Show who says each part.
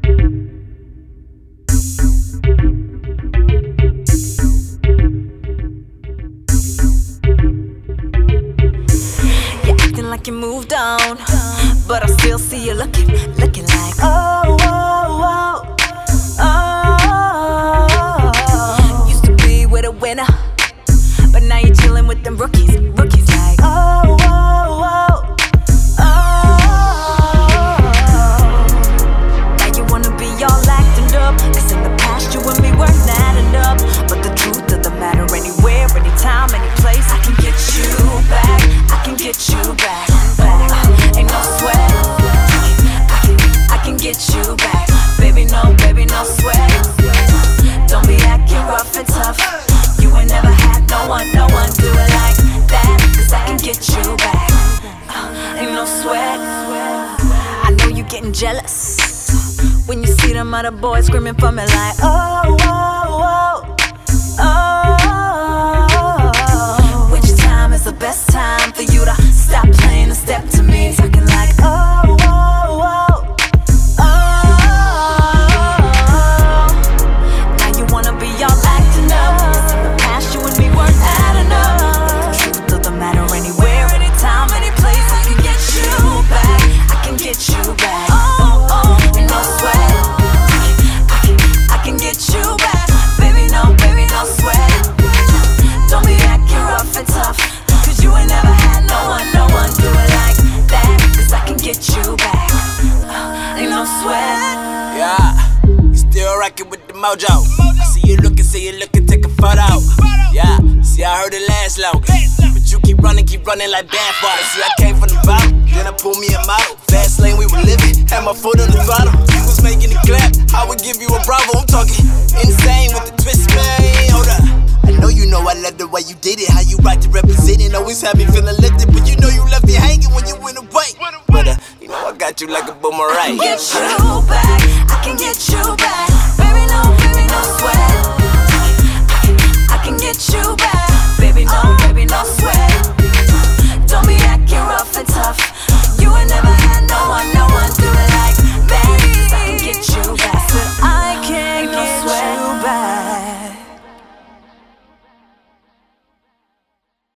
Speaker 1: Like you moved on, but I still see you looking like oh, oh, oh, oh. Used to be with a winner, but now you're chilling with them rookies like oh, oh, oh, oh. Now you wanna be all acting up, cause in the past you and me weren't adding up. But the truth of the matter, anywhere, anytime, any place, I can get you back, I can get you back. Ain't no sweat, I can get you back. Baby, no sweat. Don't be acting rough and tough. You ain't never had no one do it like that. Cause I can get you back. Ain't no sweat. I know you getting jealous when you see them other boys screaming for me like oh, oh, oh, oh. Which time is the best time for you to stop playing and step to me? Talking like oh, oh, oh, oh. Now you wanna be all acting up. In the past you and me weren't adding up. But the truth of the matter, anywhere, anytime, any place, I can get you back, I can get you back. Oh, oh, ain't no sweat, I can get you back. Baby, no sweat. Don't be acting rough and tough, cause you ain't never had no one do it like that. Cause I can get you back, ain't no sweat.
Speaker 2: Yeah, you still rockin' with the mojo. I see you looking, take a photo. Yeah, see I heard it last long, but you keep running like bad water. See I came from the bottom, then I pulled me a model. Fast lane we were living, had my foot on the throttle. You was making it clap, I would give you a bravo. I'm talking insane with the twist, man. Hold up. I know you know I love the way you did it, how you rocked it, representing. Always had me feeling lifted, but you know you left me hanging when you went away. But you know I got you like a boomerang.
Speaker 1: I can get you back, I can get you back. Baby, no sweat.